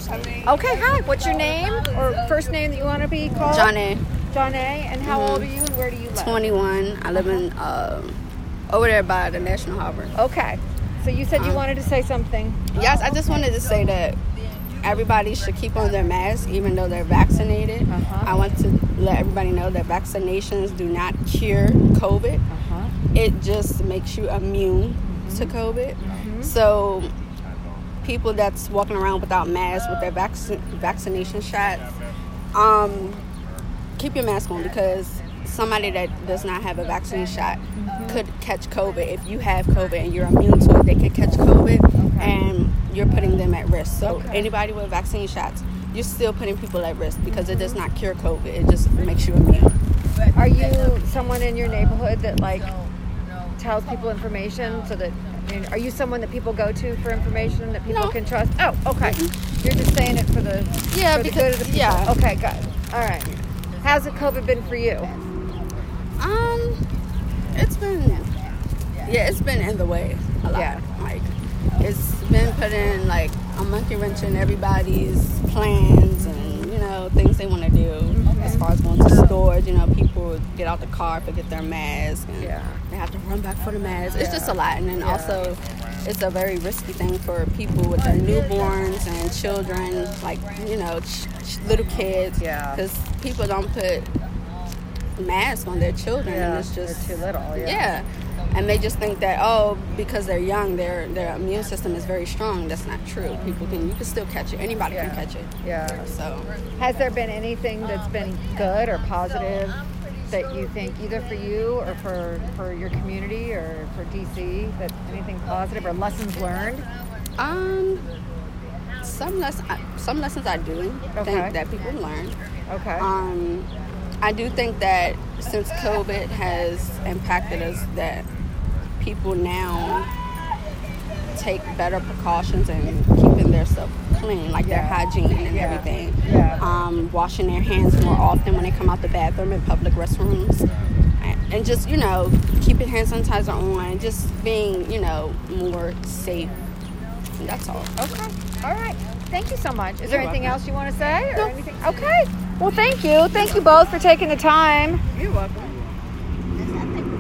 Okay, hi. What's your name or first name that you want to be called? Johnny. Johnny. And how old are you and where do you live? 21. I live in over there by the National Harbor. Okay. So you said you wanted to say something. Yes, I just wanted to say that everybody should keep on their masks even though they're vaccinated. I want to let everybody know that vaccinations do not cure COVID. It just makes you immune to COVID. So people that's walking around without masks with their vaccination shots, keep your mask on, because somebody that does not have a vaccine shot could catch COVID. If you have COVID and you're immune to it, they could catch COVID, and you're putting them at risk. So anybody with vaccine shots, you're still putting people at risk because it does not cure COVID. It just makes you immune. Are you someone in your neighborhood that tells people information so that, are you someone that people go to for information that people can trust? Oh, okay. You're just saying it for the the good of the people. Yeah. Okay, good. All right. How's the COVID been for you? It's been in the way a lot. Yeah. It's been putting a monkey wrench in everybody's plans and things they want to do as far as going to stores. People get out the car, forget their mask, and they have to run back for the mask. It's just a lot, and then also it's a very risky thing for people with their newborns and children, little kids, because people don't put masks on their children, and it's just too little. And they just think that because they're young, their immune system is very strong. That's not true. You can still catch it. Anybody can catch it. So has there been anything that's been good or positive that you think, either for you or for your community or for DC, that anything positive or lessons learned? Some lessons I do think that people learn. I do think that since COVID has impacted us, that people now take better precautions in keeping their stuff clean, their hygiene and everything. Washing their hands more often when they come out the bathroom in public restrooms. And just, keeping hand sanitizer on, just being, more safe. And that's all. Okay. All right. Thank you so much. Is there anything else you want to say? No. Anything? Okay. Well, thank you. Thank you both for taking the time. You're welcome.